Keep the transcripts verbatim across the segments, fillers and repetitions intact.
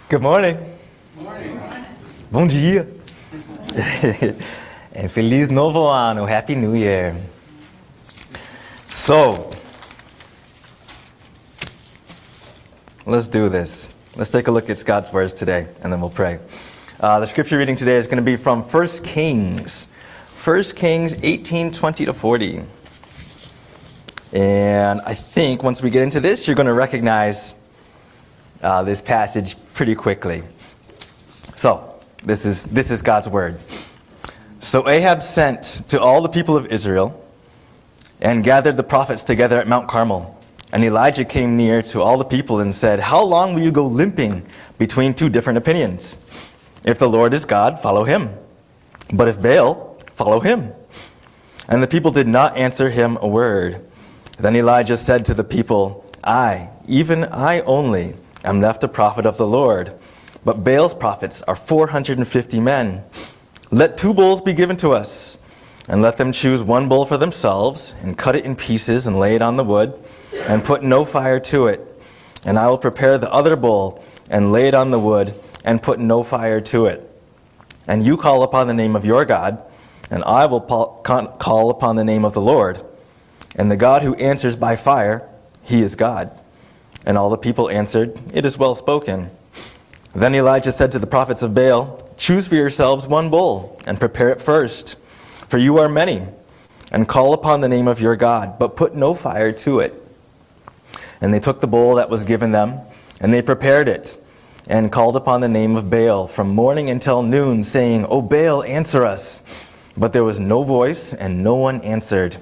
Good morning. Morning. Bom dia. And Feliz Novo Ano. Happy New Year. So, let's do this. Let's take a look at God's words today, and then we'll pray. Uh, the scripture reading today is going to be from First Kings. First Kings eighteen, twenty to forty. And I think once we get into this, you're going to recognize uh, this passage pretty quickly. So, this is this is God's word. So Ahab sent to all the people of Israel and gathered the prophets together at Mount Carmel. And Elijah came near to all the people and said, "How long will you go limping between two different opinions? If the Lord is God, follow him. But if Baal, follow him." And the people did not answer him a word. Then Elijah said to the people, "I, even I only, am left a prophet of the Lord. But Baal's prophets are four hundred fifty men. Let two bulls be given to us, and let them choose one bull for themselves, and cut it in pieces, and lay it on the wood, and put no fire to it. And I will prepare the other bull, and lay it on the wood, and put no fire to it. And you call upon the name of your God, and I will call upon the name of the Lord. And the God who answers by fire, he is God." And all the people answered, "It is well spoken." Then Elijah said to the prophets of Baal, "Choose for yourselves one bull, and prepare it first, for you are many, and call upon the name of your God, but put no fire to it." And they took the bull that was given them, and they prepared it, and called upon the name of Baal from morning until noon, saying, "O Baal, answer us." But there was no voice, and no one answered.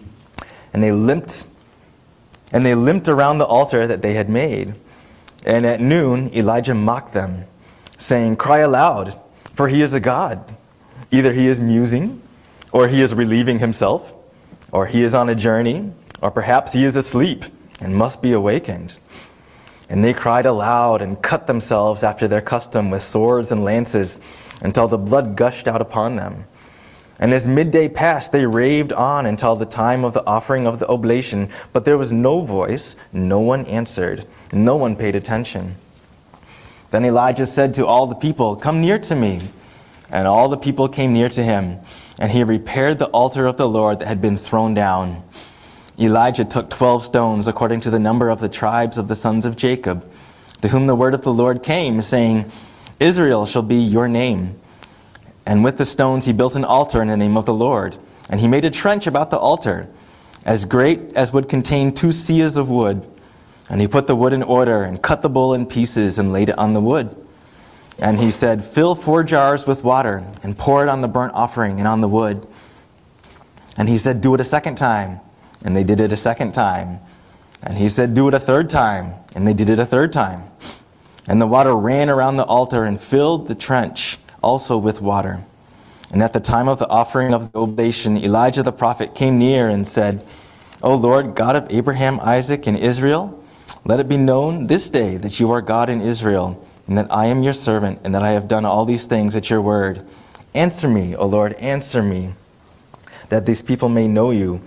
And they limped, and they limped around the altar that they had made. And at noon, Elijah mocked them, saying, "Cry aloud, for he is a god. Either he is musing, or he is relieving himself, or he is on a journey, or perhaps he is asleep and must be awakened." And they cried aloud and cut themselves after their custom with swords and lances until the blood gushed out upon them. And as midday passed, they raved on until the time of the offering of the oblation, but there was no voice, no one answered, no one paid attention. Then Elijah said to all the people, "Come near to me." And all the people came near to him, and he repaired the altar of the Lord that had been thrown down. Elijah took twelve stones according to the number of the tribes of the sons of Jacob, to whom the word of the Lord came, saying, "Israel shall be your name." And with the stones he built an altar in the name of the Lord. And he made a trench about the altar, as great as would contain two seahs of wood. And he put the wood in order, and cut the bull in pieces, and laid it on the wood. And he said, "Fill four jars with water, and pour it on the burnt offering and on the wood." And he said, "Do it a second time." And they did it a second time. And he said, "Do it a third time." And they did it a third time. And the water ran around the altar and filled the trench also with water. And at the time of the offering of the oblation, Elijah the prophet came near and said, "O Lord, God of Abraham, Isaac, and Israel, let it be known this day that you are God in Israel, and that I am your servant, and that I have done all these things at your word. Answer me, O Lord, answer me, that these people may know you,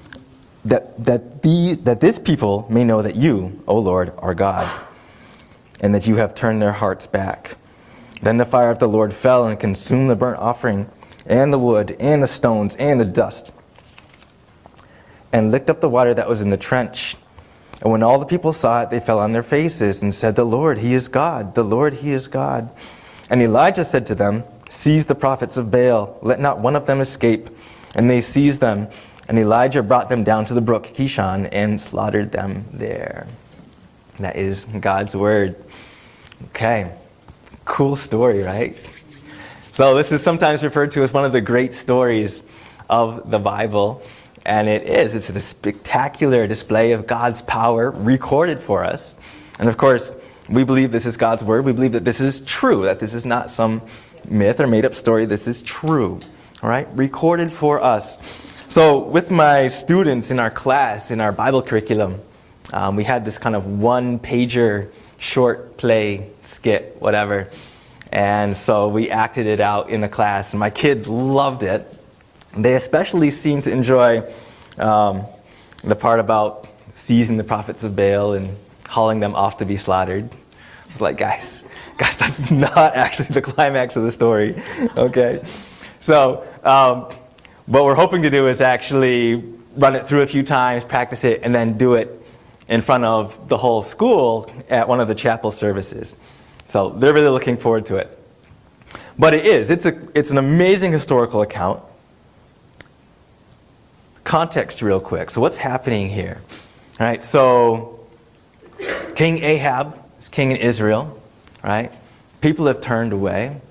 that that these that this people may know that you, O Lord, are God, and that you have turned their hearts back." Then the fire of the Lord fell and consumed the burnt offering, and the wood, and the stones, and the dust, and licked up the water that was in the trench. And when all the people saw it, they fell on their faces, and said, "The Lord, he is God, the Lord, he is God." And Elijah said to them, "Seize the prophets of Baal, let not one of them escape." And they seized them, and Elijah brought them down to the brook Kishon, and slaughtered them there. That is God's word. Okay. Cool story, right? So this is sometimes referred to as one of the great stories of the Bible. And it is. It's a spectacular display of God's power recorded for us. And of course, we believe this is God's word. We believe that this is true, that this is not some myth or made-up story. This is true, all right? Recorded for us. So with my students in our class, in our Bible curriculum, um, we had this kind of one-pager short play skit, whatever. And so we acted it out in the class, and my kids loved it. They especially seemed to enjoy um, the part about seizing the prophets of Baal and hauling them off to be slaughtered. It's like, guys, guys, that's not actually the climax of the story, okay? So um, what we're hoping to do is actually run it through a few times, practice it, and then do it in front of the whole school at one of the chapel services. So they're really looking forward to it. But it is. It's, a, it's an amazing historical account. Context real quick. So what's happening here? All right, so King Ahab is king in Israel, right? People have turned away,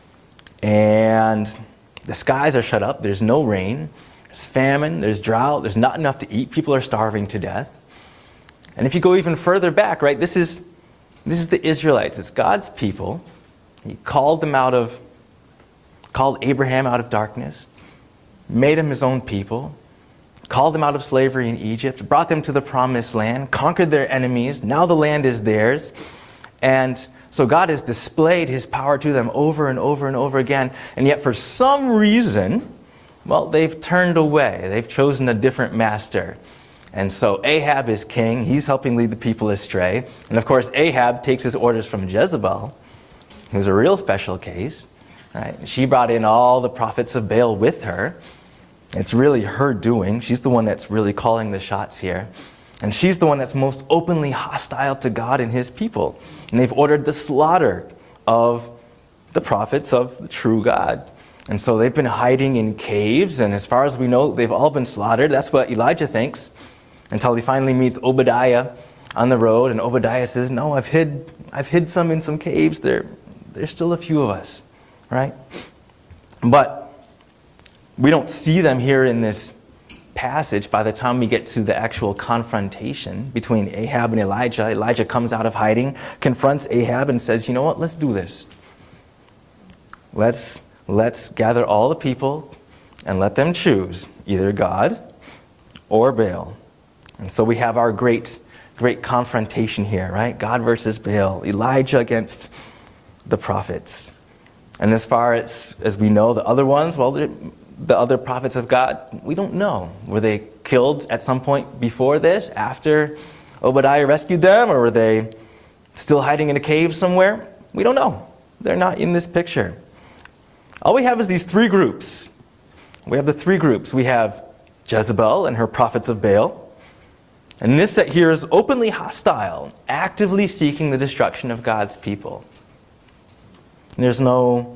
and the skies are shut up. There's no rain. There's famine. There's drought. There's not enough to eat. People are starving to death. And if you go even further back, right, this is this is the Israelites. It's God's people. He called them out of, called Abraham out of darkness, made him his own people, called them out of slavery in Egypt, brought them to the promised land, conquered their enemies. Now the land is theirs. And so God has displayed his power to them over and over and over again. And yet for some reason, well, they've turned away. They've chosen a different master. And so Ahab is king. He's helping lead the people astray. And of course, Ahab takes his orders from Jezebel, who's a real special case. Right? She brought in all the prophets of Baal with her. It's really her doing. She's the one that's really calling the shots here. And she's the one that's most openly hostile to God and his people. And they've ordered the slaughter of the prophets of the true God. And so they've been hiding in caves, and as far as we know, they've all been slaughtered. That's what Elijah thinks, until he finally meets Obadiah on the road, and Obadiah says, no, I've hid I've hid some in some caves. There, there's still a few of us, right? But we don't see them here in this passage by the time we get to the actual confrontation between Ahab and Elijah. Elijah comes out of hiding, confronts Ahab, and says, you know what, let's do this. Let's, let's gather all the people and let them choose either God or Baal. And so we have our great, great confrontation here, right? God versus Baal, Elijah against the prophets. And as far as, as we know, the other ones, well, the other prophets of God, we don't know. Were they killed at some point before this, after Obadiah rescued them, or were they still hiding in a cave somewhere? We don't know. They're not in this picture. All we have is these three groups. We have the three groups. We have Jezebel and her prophets of Baal. And this set here is openly hostile, actively seeking the destruction of God's people. There's no,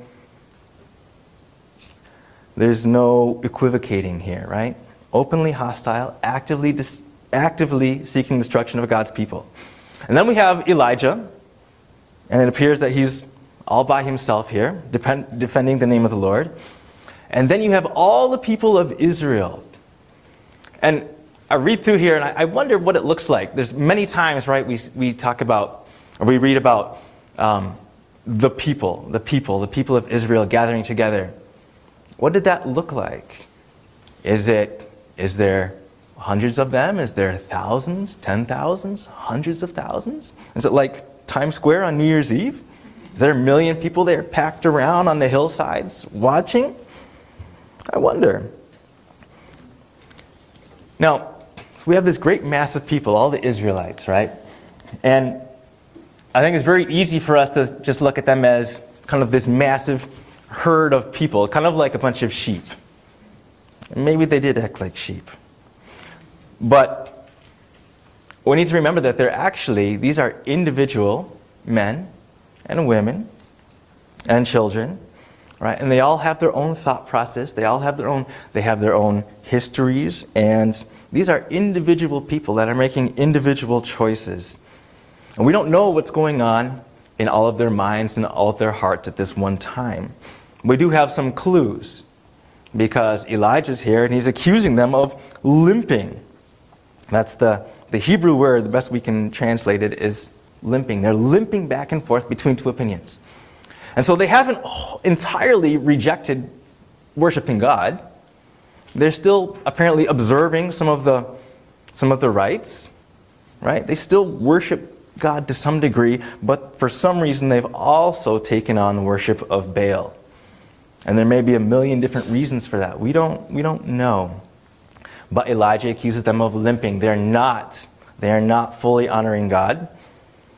there's no equivocating here, right? Openly hostile, actively, dis, actively seeking destruction of God's people. And then we have Elijah, and it appears that he's all by himself here, depend, defending the name of the Lord. And then you have all the people of Israel. And I read through here, and I, I wonder what it looks like. There's many times, right, we, we talk about, or we read about um, the people, the people, the people of Israel gathering together. What did that look like? Is it, is there hundreds of them? Is there thousands, ten thousands, hundreds of thousands? Is it like Times Square on New Year's Eve? Is there a million people there packed around on the hillsides watching? I wonder. Now, so we have this great mass of people, all the Israelites, right? And I think it's very easy for us to just look at them as kind of this massive herd of people, kind of like a bunch of sheep. And maybe they did act like sheep. But we need to remember that they're actually, these are individual men and women and children, right? And they all have their own thought process. They all have their own, they have their own histories. And these are individual people that are making individual choices. And we don't know what's going on in all of their minds and all of their hearts at this one time. We do have some clues, because Elijah's here and he's accusing them of limping. That's the, the Hebrew word, the best we can translate it is limping. They're limping back and forth between two opinions. And so they haven't entirely rejected worshiping God. They're still apparently observing some of the some of the rites, right? They still worship God to some degree, but for some reason they've also taken on worship of Baal. And there may be a million different reasons for that. We don't we don't know. But Elijah accuses them of limping. They're not. They are not fully honoring God.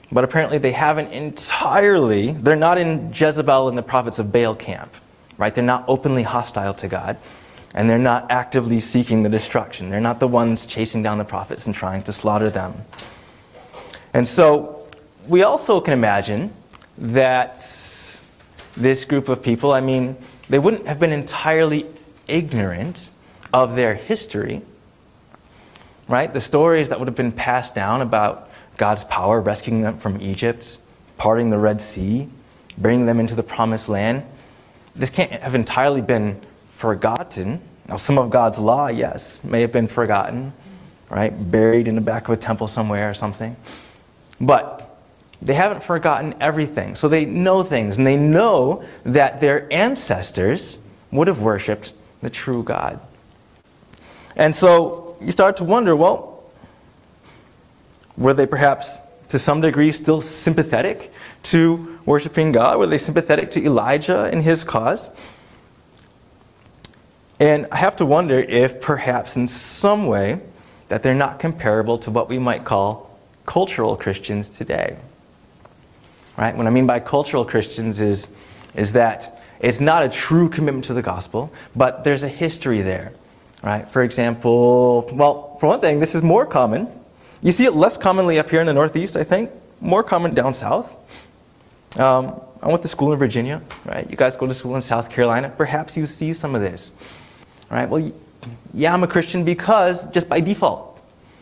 but apparently they haven't entirely, they're not in Jezebel and the prophets of Baal camp, right? They're not openly hostile to God, and they're not actively seeking the destruction. They're not the ones chasing down the prophets and trying to slaughter them. And so we also can imagine that this group of people, I mean, they wouldn't have been entirely ignorant of their history, right? The stories that would have been passed down about God's power rescuing them from Egypt, parting the Red Sea, bringing them into the Promised Land. This can't have entirely been forgotten. Now, some of God's law, yes, may have been forgotten, right? Buried in the back of a temple somewhere or something. But they haven't forgotten everything. So they know things, and they know that their ancestors would have worshipped the true God. And so you start to wonder, well, were they perhaps to some degree still sympathetic to worshiping God? Were they sympathetic to Elijah and his cause? And I have to wonder if perhaps in some way that they're not comparable to what we might call cultural Christians today. Right? What I mean by cultural Christians is, is that it's not a true commitment to the gospel, but there's a history there. Right? For example, well, for one thing, this is more common. You see it less commonly up here in the Northeast, I think. More common down south. Um, I went to school in Virginia, right? You guys go to school in South Carolina. Perhaps you see some of this. Right? Well, yeah, I'm a Christian because, just by default.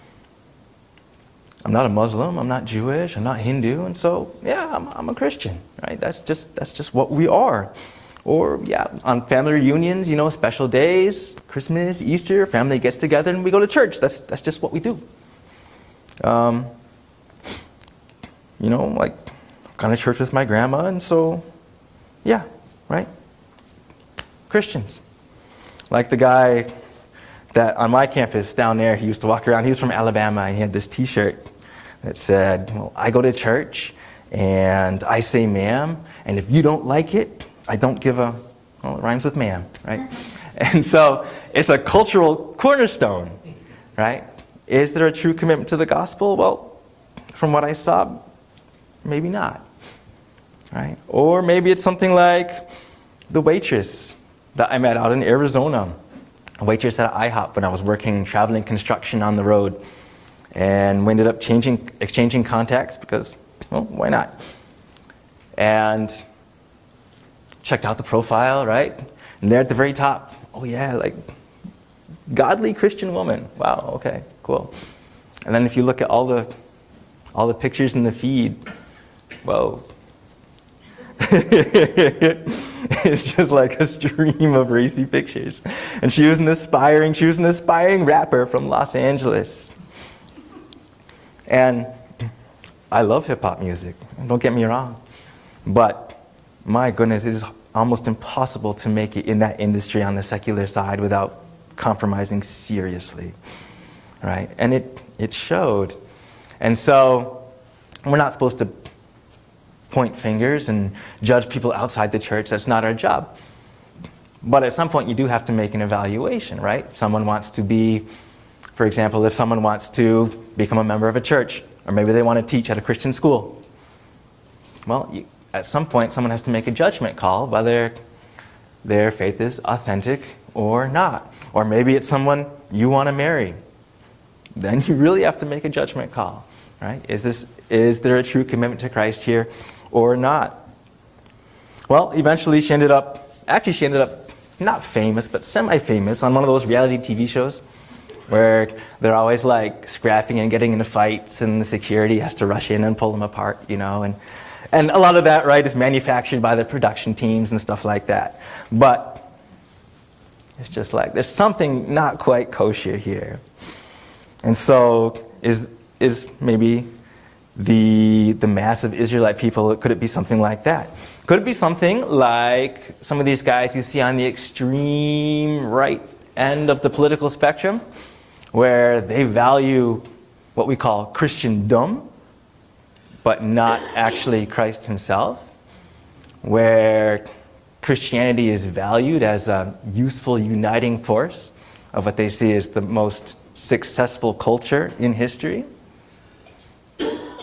I'm not a Muslim, I'm not Jewish, I'm not Hindu, and so, yeah, I'm, I'm a Christian. Right? That's just, that's just what we are. Or, yeah, on family reunions, you know, special days, Christmas, Easter, family gets together and we go to church. That's, that's just what we do. Um, you know, like, gone to church with my grandma, and so, yeah, right? Christians. Like the guy that on my campus down there, he used to walk around, he was from Alabama, and he had this t-shirt that said, well, I go to church, and I say ma'am, and if you don't like it, I don't give a, well, it rhymes with ma'am, right? And so, it's a cultural cornerstone, right? Is there a true commitment to the gospel? Well, from what I saw, maybe not, right? Or maybe it's something like the waitress that I met out in Arizona, a waitress at IHOP when I was working traveling construction on the road, and we ended up changing, exchanging contacts because, well, why not? And checked out the profile, right? And there at the very top, oh yeah, like godly Christian woman. Wow, okay, cool. And then if you look at all the all the pictures in the feed, whoa. It's just like a stream of racy pictures. And she was an aspiring, she was an aspiring rapper from Los Angeles. And I love hip-hop music, don't get me wrong. But my goodness, it is almost impossible to make it in that industry on the secular side without compromising seriously, right? And it, it showed. And so we're not supposed to point fingers and judge people outside the church. That's not our job. But at some point you do have to make an evaluation, right? If someone wants to be, for example, if someone wants to become a member of a church, or maybe they want to teach at a Christian school, well, you, at some point someone has to make a judgment call whether their faith is authentic or not. Or maybe it's someone you want to marry. Then you really have to make a judgment call, right? Is this, is there a true commitment to Christ here or not? Well, eventually she ended up, actually she ended up not famous, but semi-famous on one of those reality T V shows where they're always like scrapping and getting into fights and the security has to rush in and pull them apart, you know, and and a lot of that, right, is manufactured by the production teams and stuff like that. But it's just like, there's something not quite kosher here. And so is is maybe the the mass of Israelite people, could it be something like that? Could it be something like some of these guys you see on the extreme right end of the political spectrum, where they value what we call Christendom, but not actually Christ himself, where Christianity is valued as a useful uniting force of what they see as the most successful culture in history?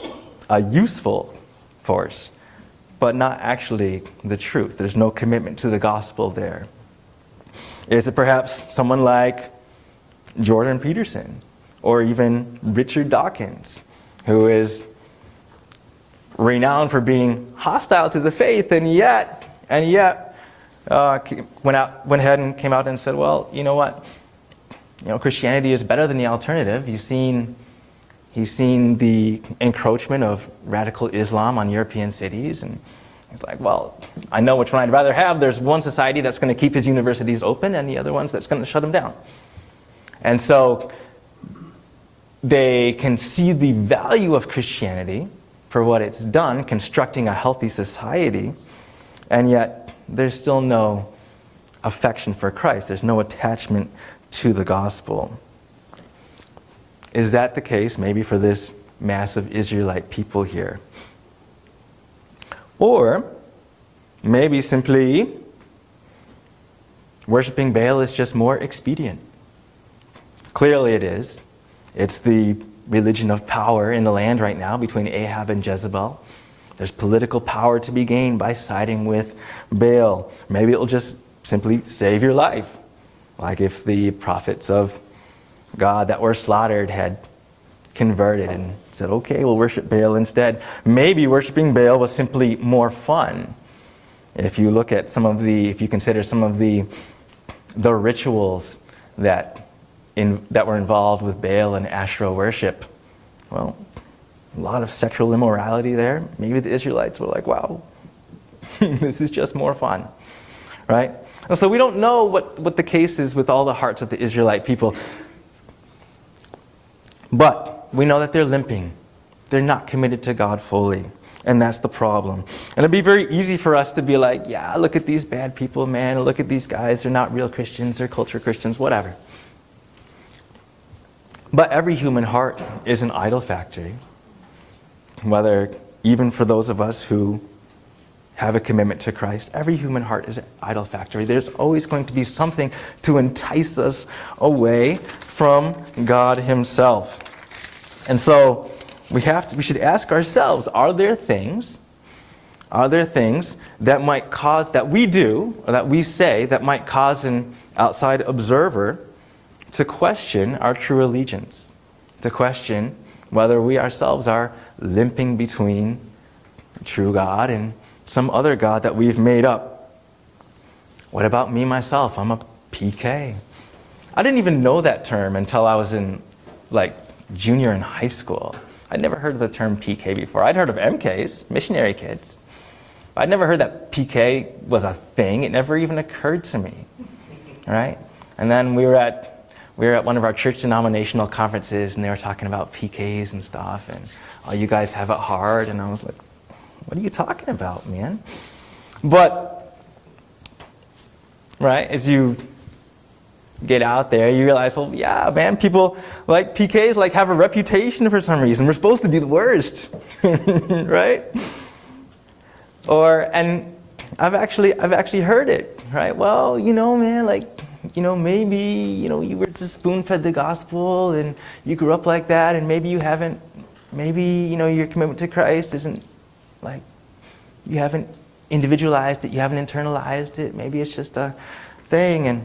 a useful force, but not actually the truth. There's no commitment to the gospel there. Is it perhaps someone like Jordan Peterson or even Richard Dawkins, who is renowned for being hostile to the faith, and yet, and yet, uh, went out, went ahead and came out and said, "Well, you know what? You know, Christianity is better than the alternative." You've seen, he's seen the encroachment of radical Islam on European cities, and he's like, "Well, I know which one I'd rather have. There's one society that's going to keep his universities open, and the other one's that's going to shut them down." And so they can see the value of Christianity for what it's done, constructing a healthy society, and yet there's still no affection for Christ. There's no attachment to the gospel. Is that the case maybe for this mass of Israelite people here? Or maybe simply worshiping Baal is just more expedient. Clearly it is. It's the religion of power in the land right now between Ahab and Jezebel. There's political power to be gained by siding with Baal. Maybe it'll just simply save your life. Like if the prophets of God that were slaughtered had converted and said, okay, we'll worship Baal instead. Maybe worshiping Baal was simply more fun. If you look at some of the, if you consider some of the, the rituals that in, that were involved with Baal and Asherah worship, well, a lot of sexual immorality there. Maybe the Israelites were like, wow, this is just more fun, right? And so we don't know what, what the case is with all the hearts of the Israelite people. But we know that they're limping. They're not committed to God fully. And that's the problem. And it'd be very easy for us to be like, yeah, look at these bad people, man. Look at these guys. They're not real Christians. They're culture Christians, whatever. But every human heart is an idol factory. Whether, even for those of us who have a commitment to Christ, every human heart is an idol factory. There's always going to be something to entice us away from God Himself. And so we have to, we should ask ourselves, are there things, are there things that might cause, that we do, or that we say, that might cause an outside observer to question our true allegiance, to question whether we ourselves are limping between true God and some other God that we've made up? What about me, myself? I'm a P K. I didn't even know that term until I was in, like, junior in high school. I'd never heard of the term P K before. I'd heard of M Ks, missionary kids. I'd never heard that P K was a thing. It never even occurred to me, right? And then we were at we were at one of our church denominational conferences, and they were talking about P Ks and stuff, and oh, you guys have it hard. And I was like, what are you talking about, man? But, right, as you get out there, you realize, well, yeah, man, people like P Ks like have a reputation for some reason. We're supposed to be the worst, right? Or, and I've actually, I've actually heard it, right? Well, you know, man, like, you know, maybe, you know, you were just spoon-fed the gospel and you grew up like that, and maybe you haven't, maybe, you know, your commitment to Christ isn't, like, you haven't individualized it, you haven't internalized it, maybe it's just a thing. And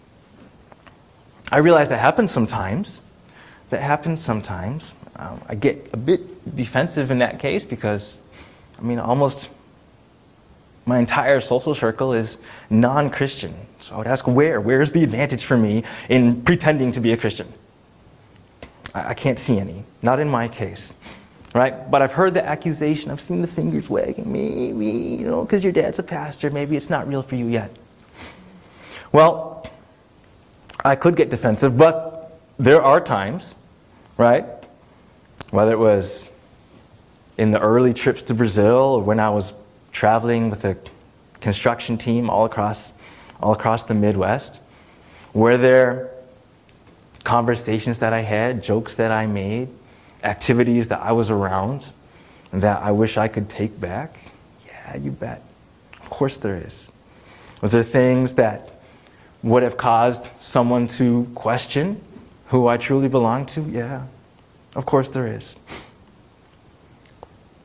I realize that happens sometimes. That happens sometimes. Um, I get a bit defensive in that case because, I mean, almost my entire social circle is non-Christian. So I would ask, where? Where's the advantage for me in pretending to be a Christian? I, I can't see any. Not in my case. Right? But I've heard the accusation, I've seen the fingers wagging, maybe, you know, because your dad's a pastor, maybe it's not real for you yet. Well, I could get defensive, but there are times, right, whether it was in the early trips to Brazil or when I was traveling with a construction team all across, all across the Midwest, were there conversations that I had, jokes that I made, activities that I was around that I wish I could take back? Yeah, you bet. Of course there is. Was there things that would have caused someone to question who I truly belong to? Yeah, of course there is.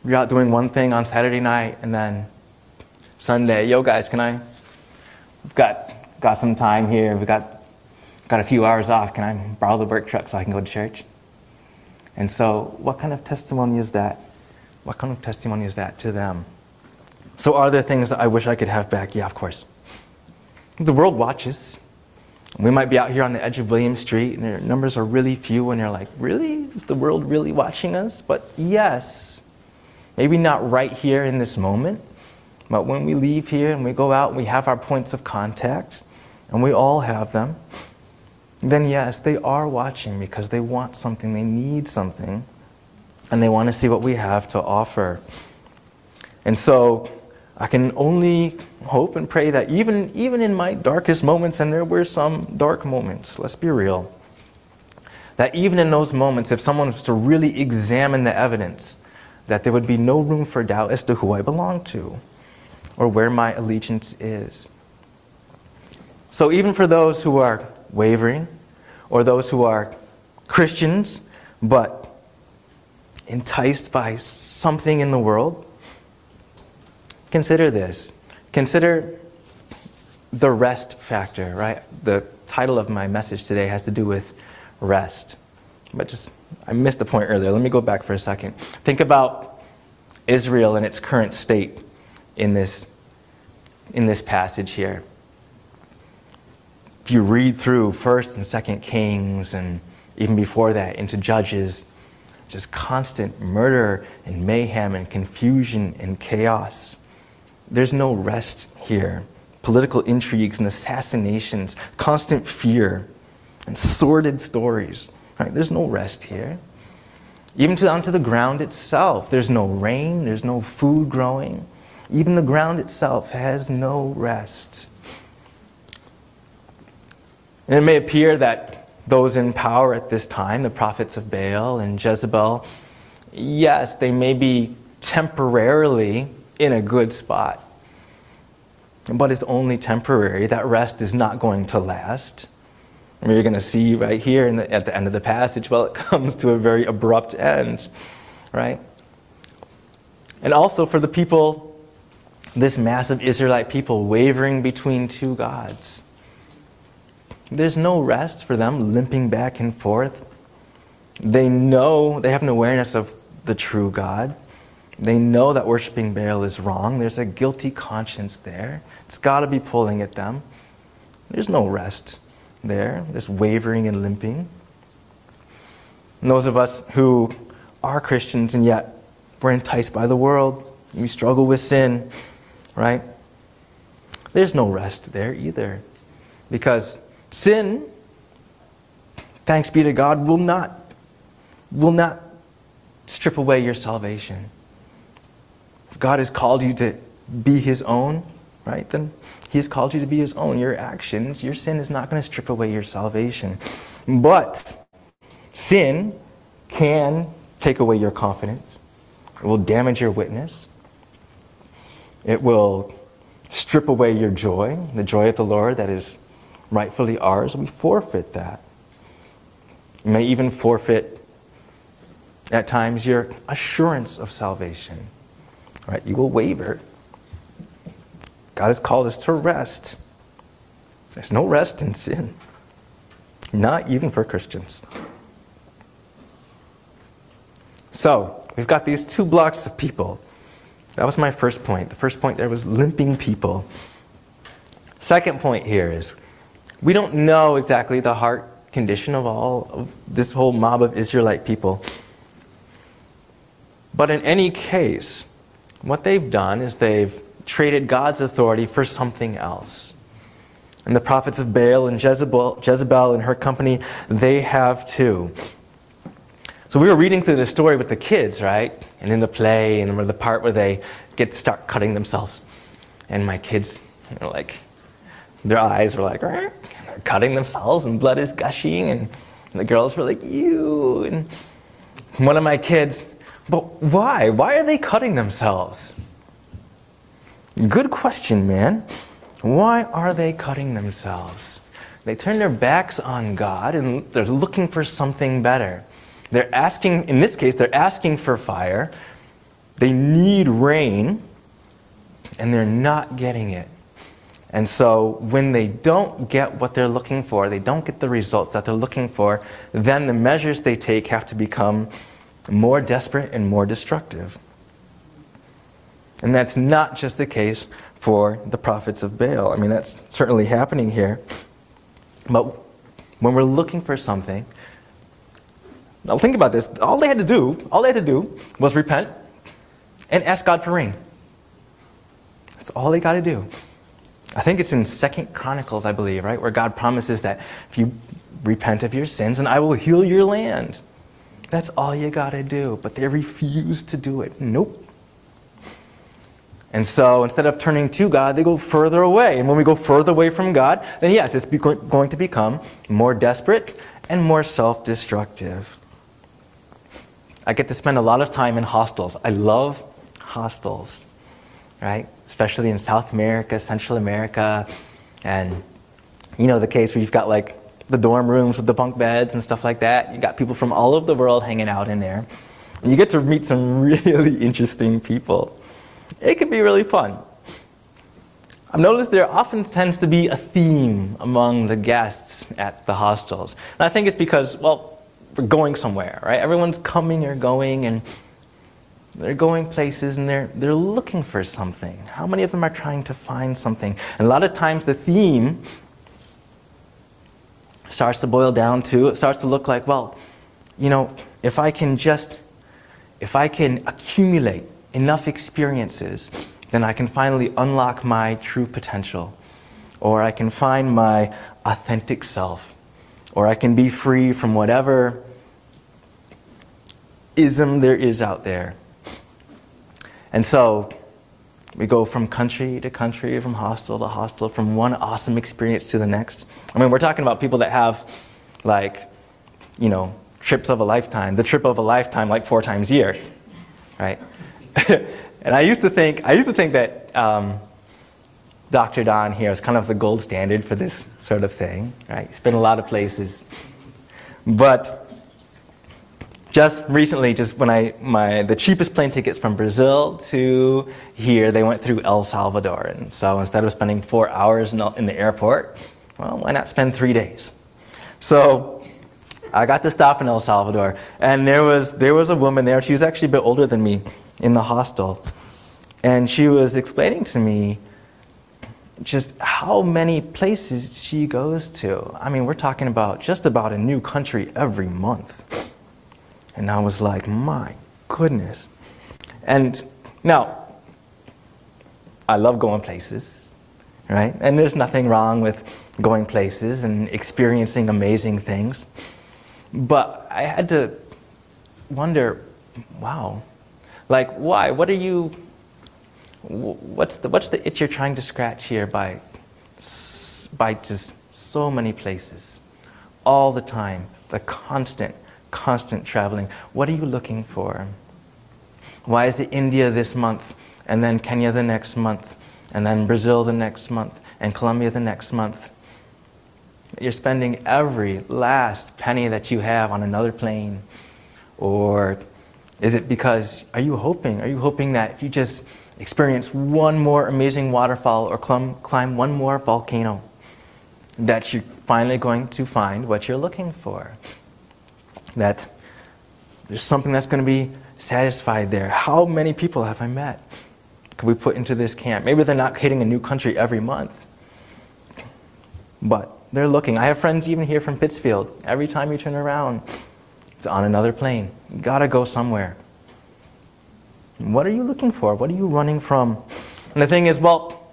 You're out doing one thing on Saturday night, and then Sunday, yo guys, can I, we've got, got some time here, we've got, got a few hours off, can I borrow the work truck so I can go to church? And so what kind of testimony is that? What kind of testimony is that to them? So are there things that I wish I could have back? Yeah, of course. The world watches. We might be out here on the edge of William Street and their numbers are really few and you're like, really? Is the world really watching us? But yes, maybe not right here in this moment, but when we leave here and we go out and we have our points of contact, and we all have them, then yes, they are watching because they want something, they need something, and they want to see what we have to offer. And so I can only hope and pray that even, even in my darkest moments, and there were some dark moments, let's be real, that even in those moments, if someone was to really examine the evidence, that there would be no room for doubt as to who I belong to or where my allegiance is. So even for those who are wavering, or those who are Christians, but enticed by something in the world, consider this. Consider the rest factor, right? The title of my message today has to do with rest. But just, I missed a point earlier. Let me go back for a second. Think about Israel and its current state in this, in this passage here. If you read through First and Second Kings, and even before that into Judges, just constant murder and mayhem and confusion and chaos. There's no rest here. Political intrigues and assassinations, constant fear, and sordid stories. Right? There's no rest here. Even down to the ground itself, there's no rain, there's no food growing. Even the ground itself has no rest. And it may appear that those in power at this time, the prophets of Baal and Jezebel, yes, they may be temporarily in a good spot. But it's only temporary. That rest is not going to last. I mean, you're going to see right here in the, at the end of the passage, well, it comes to a very abrupt end, right? And also for the people, this massive Israelite people wavering between two gods. There's no rest for them, limping back and forth. They know, they have an awareness of the true God. They know that worshiping Baal is wrong. There's a guilty conscience there. It's got to be pulling at them. There's no rest there, this wavering and limping. And those of us who are Christians and yet we're enticed by the world, we struggle with sin, right? There's no rest there either. Because sin, thanks be to God, will not, will not strip away your salvation. If God has called you to be His own, right, then He has called you to be His own. Your actions, your sin is not going to strip away your salvation. But sin can take away your confidence. It will damage your witness. It will strip away your joy, the joy of the Lord that is rightfully ours. We forfeit that. You may even forfeit at times your assurance of salvation. Right? You will waver. God has called us to rest. There's no rest in sin. Not even for Christians. So, we've got these two blocks of people. That was my first point. The first point there was limping people. Second point here is, we don't know exactly the heart condition of all of this whole mob of Israelite people. But in any case, what they've done is they've traded God's authority for something else. And the prophets of Baal and Jezebel, Jezebel and her company, they have too. So we were reading through the story with the kids, right? And in the play, and the part where they get to start cutting themselves. And my kids, you know, like, their eyes were like, they're cutting themselves, and blood is gushing, and the girls were like, ew. And one of my kids, but why? Why are they cutting themselves? Good question, man. Why are they cutting themselves? They turn their backs on God, and they're looking for something better. They're asking, in this case, they're asking for fire. they need rain, and they're not getting it. And so when they don't get what they're looking for, they don't get the results that they're looking for, then the measures they take have to become more desperate and more destructive. And that's not just the case for the prophets of Baal. I mean, that's certainly happening here. But when we're looking for something, now think about this. All they had to do, all they had to do was repent and ask God for rain. That's all they got to do. I think it's in Second Chronicles, I believe, right, where God promises that if you repent of your sins, and I will heal your land. That's all you got to do. But they refuse to do it. Nope. And so instead of turning to God, they go further away. And when we go further away from God, then yes, it's be- going to become more desperate and more self-destructive. I get to spend a lot of time in hostels. I love hostels, right? Especially in South America, Central America. And you know the case where you've got like the dorm rooms with the bunk beds and stuff like that. You got people from all over the world hanging out in there. And you get to meet some really interesting people. It can be really fun. I've noticed there often tends to be a theme among the guests at the hostels. And I think it's because, well, we're going somewhere, right? Everyone's coming or going, and they're going places, and they're they're looking for something. How many of them are trying to find something? And a lot of times the theme starts to boil down to, it starts to look like, well, you know, if I can just, if I can accumulate enough experiences, then I can finally unlock my true potential. Or I can find my authentic self. Or I can be free from whatever ism there is out there. And so we go from country to country, from hostel to hostel, from one awesome experience to the next. I mean, we're talking about people that have, like, you know, trips of a lifetime. The trip of a lifetime, like four times a year, right? And I used to think, I used to think that um, Doctor Don here is kind of the gold standard for this sort of thing, right? He's been a lot of places, but just recently, just when I my the cheapest plane tickets from Brazil to here, they went through El Salvador, and so instead of spending four hours in, in the airport, well, why not spend three days? So I got to stop in El Salvador, and there was there was a woman there. She was actually a bit older than me in the hostel, and she was explaining to me just how many places she goes to. I mean, we're talking about just about a new country every month. And I was like, my goodness. And now, I love going places, right? And there's nothing wrong with going places and experiencing amazing things. But I had to wonder, wow, like, why? What are you, what's the what's the itch you're trying to scratch here by, by just so many places, all the time, the constant, constant traveling? What are you looking for? Why is it India this month, and then Kenya the next month, and then Brazil the next month, and Colombia the next month? You're spending every last penny that you have on another plane. Or is it because, are you hoping, are you hoping that if you just experience one more amazing waterfall or climb, climb one more volcano, that you're finally going to find what you're looking for? That there's something that's going to be satisfied there. How many people have I met could we put into this camp? Maybe they're not hitting a new country every month, but they're looking. I have friends even here from Pittsfield. Every time you turn around, it's on another plane. You gotta go somewhere. What are you looking for? What are you running from? And the thing is, well,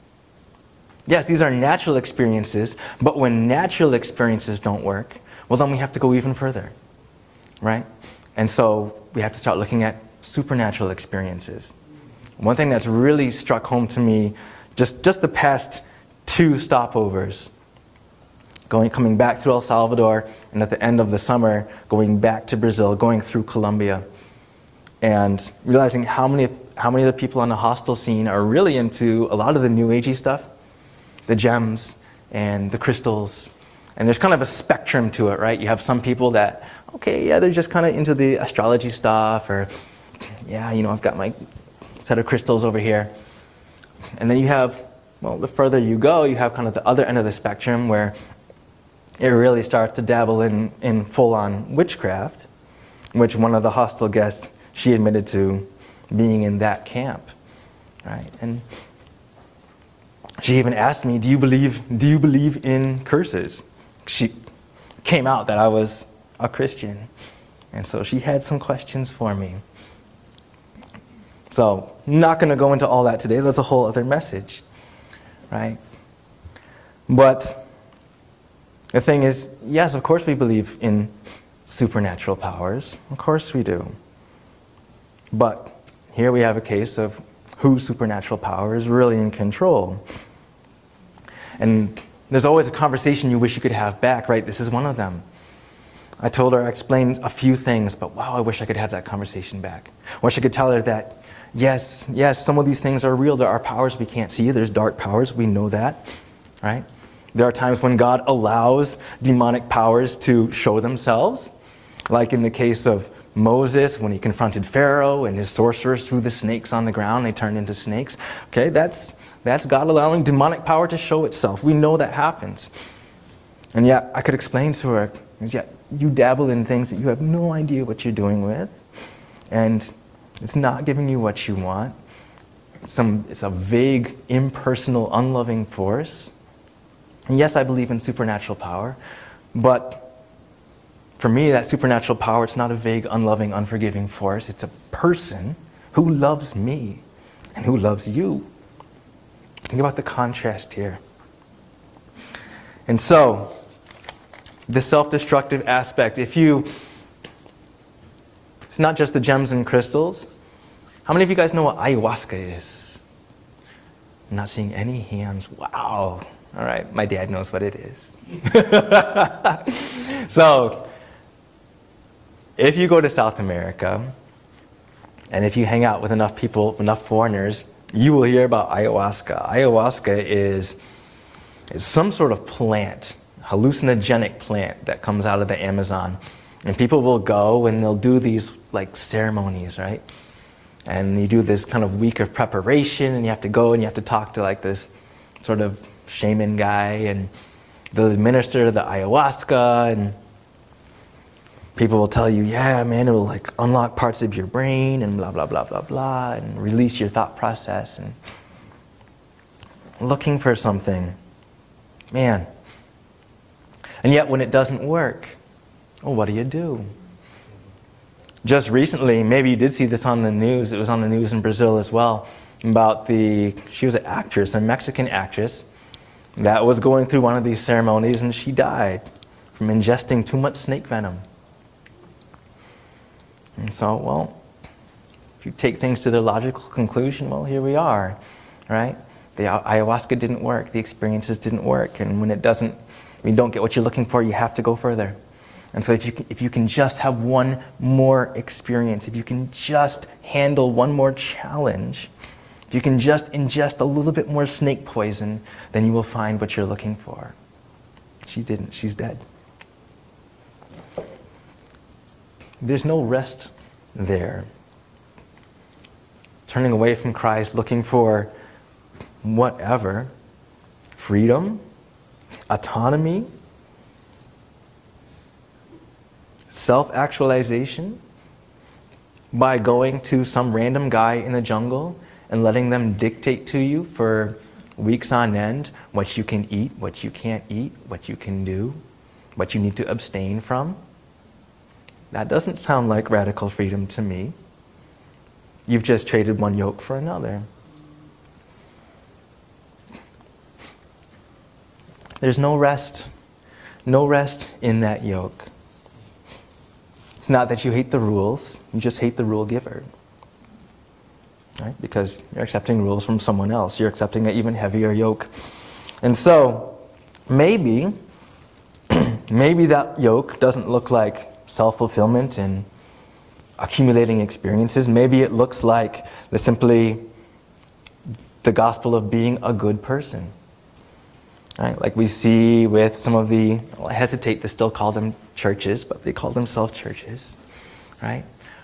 yes, these are natural experiences, but when natural experiences don't work, well, then we have to go even further, right? And so we have to start looking at supernatural experiences. One thing that's really struck home to me, just, just the past two stopovers, going, coming back through El Salvador, and at the end of the summer, going back to Brazil, going through Colombia, and realizing how many, how many of the people on the hostel scene are really into a lot of the new agey stuff, the gems and the crystals. And there's kind of a spectrum to it, right? You have some people that, okay, yeah, they're just kind of into the astrology stuff, or yeah, you know, I've got my set of crystals over here. And then you have, well, the further you go, you have kind of the other end of the spectrum where it really starts to dabble in, in full-on witchcraft, which one of the hostel guests, she admitted to being in that camp, right? And she even asked me, do you believe, do you believe in curses? She came out that I was a Christian. And so she had some questions for me. So, not going to go into all that today. That's a whole other message, right? But the thing is, yes, of course we believe in supernatural powers. Of course we do. But here we have a case of whose supernatural power is really in control. And there's always a conversation you wish you could have back, right? This is one of them. I told her, I explained a few things, but wow, I wish I could have that conversation back. I wish I could tell her that, yes, yes, some of these things are real. There are powers we can't see. There's dark powers. We know that, right? There are times when God allows demonic powers to show themselves, like in the case of Moses when he confronted Pharaoh and his sorcerers threw the snakes on the ground. They turned into snakes. Okay, that's, that's God allowing demonic power to show itself. We know that happens. And yet, I could explain to her, yet you dabble in things that you have no idea what you're doing with, and it's not giving you what you want. Some, it's a vague, impersonal, unloving force. And yes, I believe in supernatural power, but for me, that supernatural power, it's not a vague, unloving, unforgiving force. It's a person who loves me and who loves you. Think about the contrast here. And so, the self-destructive aspect, if you, it's not just the gems and crystals. How many of you guys know what ayahuasca is? I'm not seeing any hands. Wow. All right, my dad knows what it is. So, if you go to South America, and if you hang out with enough people, enough foreigners, you will hear about ayahuasca. Ayahuasca is, is some sort of plant, hallucinogenic plant that comes out of the Amazon. And people will go and they'll do these like ceremonies, right? And you do this kind of week of preparation, and you have to go and you have to talk to like this sort of shaman guy, and they'll administer the ayahuasca, and people will tell you, yeah, man, it will like unlock parts of your brain and blah, blah, blah, blah, blah, and release your thought process. And looking for something, man. And yet when it doesn't work, well, what do you do? Just recently, maybe you did see this on the news, it was on the news in Brazil as well, about the, she was an actress, a Mexican actress, that was going through one of these ceremonies and she died from ingesting too much snake venom. And so, well, if you take things to their logical conclusion, well, here we are, right? The ayahuasca didn't work, the experiences didn't work, and when it doesn't, when you don't get what you're looking for, you have to go further. And so if you can, if you can just have one more experience, if you can just handle one more challenge, if you can just ingest a little bit more snake poison, then you will find what you're looking for. She didn't, she's dead. There's no rest there. Turning away from Christ, looking for whatever, freedom, autonomy, self-actualization, by going to some random guy in the jungle and letting them dictate to you for weeks on end what you can eat, what you can't eat, what you can do, what you need to abstain from. That doesn't sound like radical freedom to me. You've just traded one yoke for another. There's no rest, no rest in that yoke. It's not that you hate the rules, you just hate the rule giver. Right? Because you're accepting rules from someone else. You're accepting an even heavier yoke. And so, maybe, maybe that yoke doesn't look like self-fulfillment and accumulating experiences. Maybe it looks like the simply the gospel of being a good person. Right? Like we see with some of the, well, I hesitate to still call them churches, but they call themselves churches, right?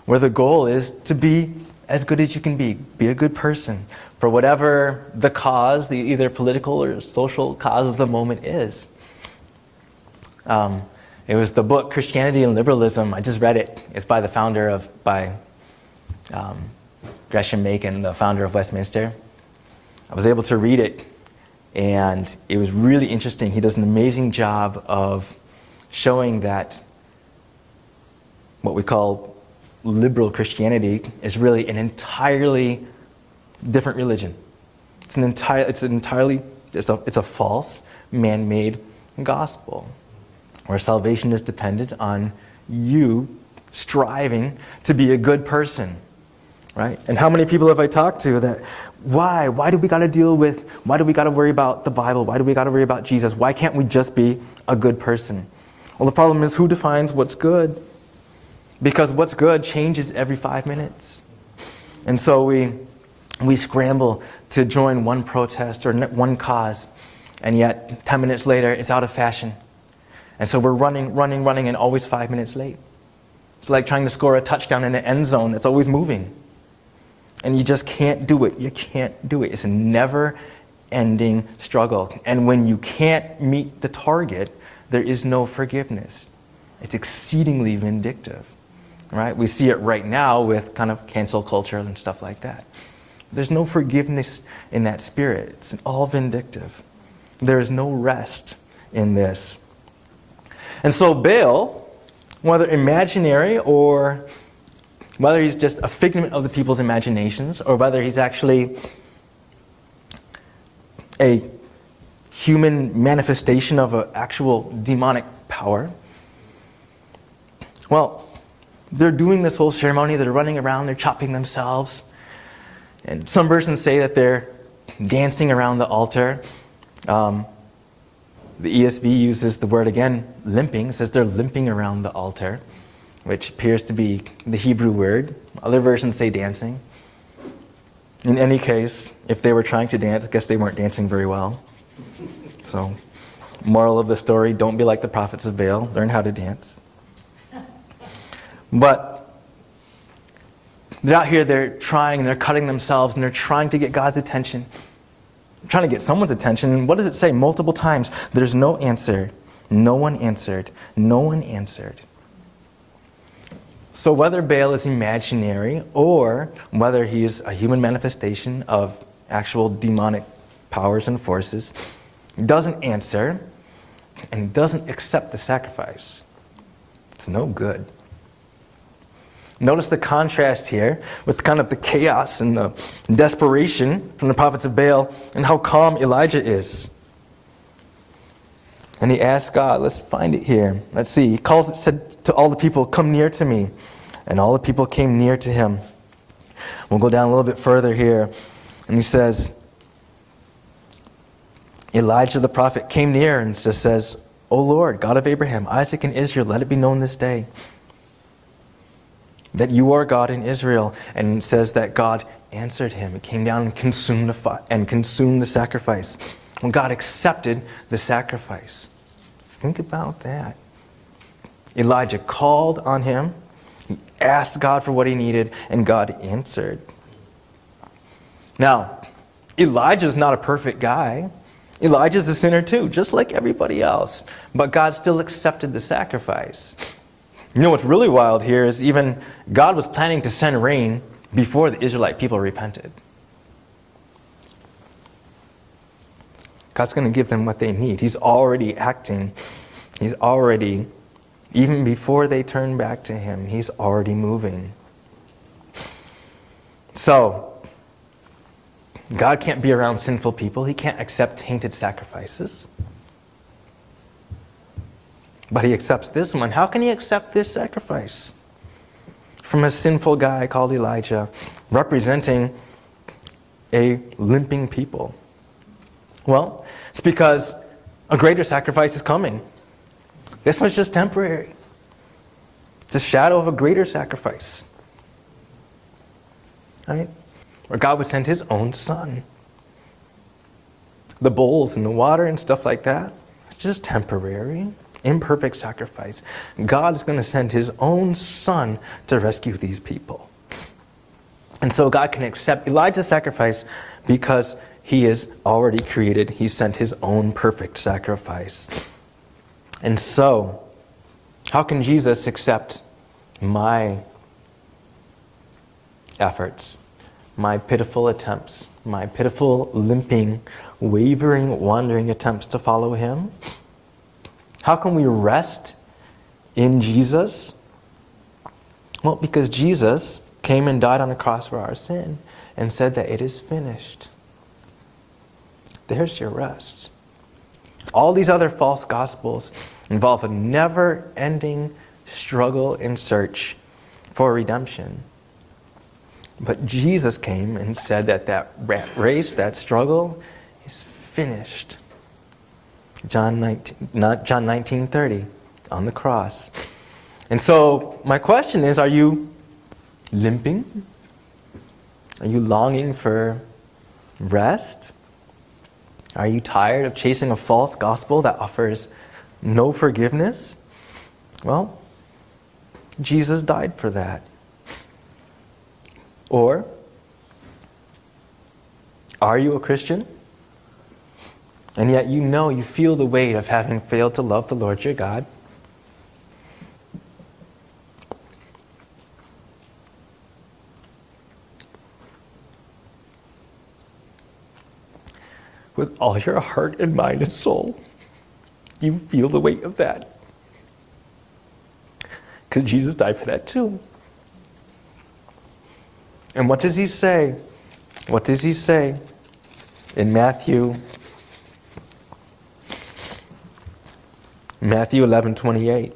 where the goal is to be as good as you can be. Be a good person for whatever the cause, the either political or social cause of the moment is. Um, it was the book Christianity and Liberalism. I just read it. It's by the founder of, by um, Gresham Machen, the founder of Westminster. I was able to read it, and it was really interesting. He does an amazing job of showing that what we call liberal Christianity is really an entirely different religion. It's an entire, it's an entirely, it's a, it's a false, man-made gospel, where salvation is dependent on you striving to be a good person, right? And how many people have I talked to that, why? Why do we got to deal with, why do we got to worry about the Bible? Why do we got to worry about Jesus? Why can't we just be a good person? Well, the problem is, who defines what's good? Because what's good changes every five minutes. And so we we scramble to join one protest or one cause, and yet ten minutes later it's out of fashion. And so we're running, running, running, and always five minutes late. It's like trying to score a touchdown in an end zone that's always moving. And you just can't do it. You can't do it. It's a never-ending struggle. And when you can't meet the target, there is no forgiveness. It's exceedingly vindictive. Right? We see it right now with kind of cancel culture and stuff like that. There's no forgiveness in that spirit. It's all vindictive. There is no rest in this. And so Baal, whether imaginary or whether he's just a figment of the people's imaginations, or whether he's actually a human manifestation of an actual demonic power, well, they're doing this whole ceremony. They're running around. They're chopping themselves. And some versions say that they're dancing around the altar. Um, the E S V uses the word again, limping. It says they're limping around the altar, which appears to be the Hebrew word. Other versions say dancing. In any case, if they were trying to dance, I guess they weren't dancing very well. So, moral of the story, don't be like the prophets of Baal. Learn how to dance. But they're out here, they're trying, and they're cutting themselves, and they're trying to get God's attention. They're trying to get someone's attention. And what does it say? Multiple times. There's no answer. No one answered. No one answered. So whether Baal is imaginary or whether he is a human manifestation of actual demonic powers and forces, he doesn't answer and doesn't accept the sacrifice. It's no good. Notice the contrast here with kind of the chaos and the desperation from the prophets of Baal and how calm Elijah is. And he asks God, let's find it here. Let's see. He calls it, said to all the people, come near to me. And all the people came near to him. We'll go down a little bit further here. And he says, Elijah the prophet came near and just says, O Lord, God of Abraham, Isaac, and Israel, let it be known this day that you are God in Israel. And it says that God answered him. It came down and consumed the fi- and consumed the sacrifice. When God accepted the sacrifice. Think about that. Elijah called on him. He asked God for what he needed, and God answered. Now, Elijah's not a perfect guy. Elijah's a sinner too, just like everybody else. But God still accepted the sacrifice. You know what's really wild here is even God was planning to send rain before the Israelite people repented. God's going to give them what they need. He's already acting. He's already, even before they turn back to him, he's already moving. So, God can't be around sinful people. He can't accept tainted sacrifices. But he accepts this one. How can he accept this sacrifice? From a sinful guy called Elijah, representing a limping people. Well, it's because a greater sacrifice is coming. This one's just temporary. It's a shadow of a greater sacrifice. Right? Where God would send his own son. The bowls and the water and stuff like that, it's just temporary. imperfect sacrifice. God's going to send his own son to rescue these people. And so God can accept Elijah's sacrifice because he is already created. He sent his own perfect sacrifice. And so, how can Jesus accept my efforts, my pitiful attempts, my pitiful, limping, wavering, wandering attempts to follow him? How can we rest in Jesus? Well, because Jesus came and died on the cross for our sin and said that it is finished. There's your rest. All these other false gospels involve a never-ending struggle and search for redemption. But Jesus came and said that that race, that struggle, is finished. John nineteen, not John nineteen thirty, on the cross. And so my question is, are you limping? Are you longing for rest? Are you tired of chasing a false gospel that offers no forgiveness? Well, Jesus died for that. Or, are you a Christian? And yet you know, you feel the weight of having failed to love the Lord your God? With all your heart and mind and soul, you feel the weight of that. Because Jesus died for that too. And what does he say? What does he say in Matthew? Matthew eleven twenty-eight.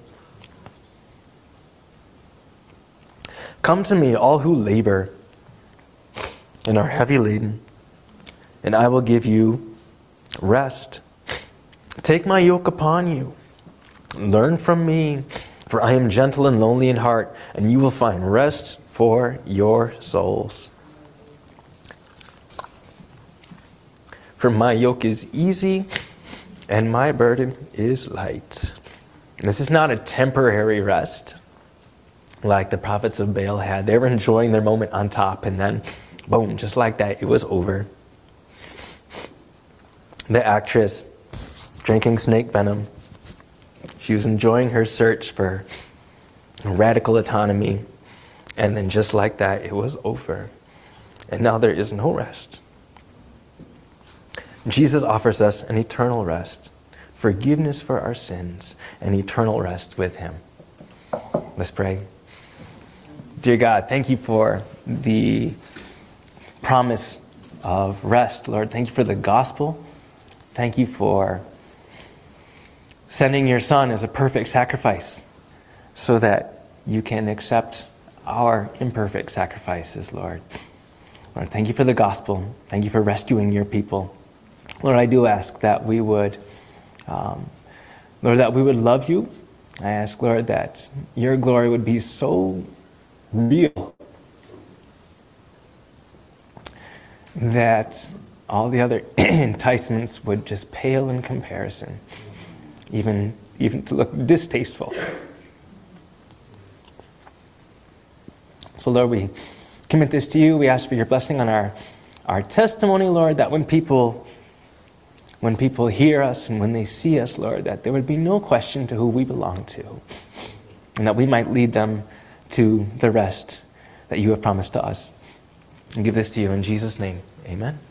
Come to me, all who labor and are heavy laden, and I will give you rest. Take my yoke upon you. Learn from me, for I am gentle and lowly in heart, and you will find rest for your souls. For my yoke is easy, and my burden is light. This is not a temporary rest like the prophets of Baal had. They were enjoying their moment on top, and then, boom, just like that, it was over. The actress drinking snake venom. She was enjoying her search for radical autonomy. And then just like that, it was over. And now there is no rest. Jesus offers us an eternal rest, forgiveness for our sins, and eternal rest with him. Let's pray. Dear God, thank you for the promise of rest, Lord. Thank you for the gospel. Thank you for sending your Son as a perfect sacrifice so that you can accept our imperfect sacrifices, Lord. Lord, thank you for the gospel. Thank you for rescuing your people. Lord, I do ask that we would, um, Lord, that we would love you. I ask, Lord, that your glory would be so real that all the other enticements would just pale in comparison, even, even to look distasteful. So, Lord, we commit this to you. We ask for your blessing on our, our testimony, Lord, that when people, when people hear us and when they see us, Lord, that there would be no question to who we belong to, and that we might lead them to the rest that you have promised to us. And give this to you in Jesus' name. Amen.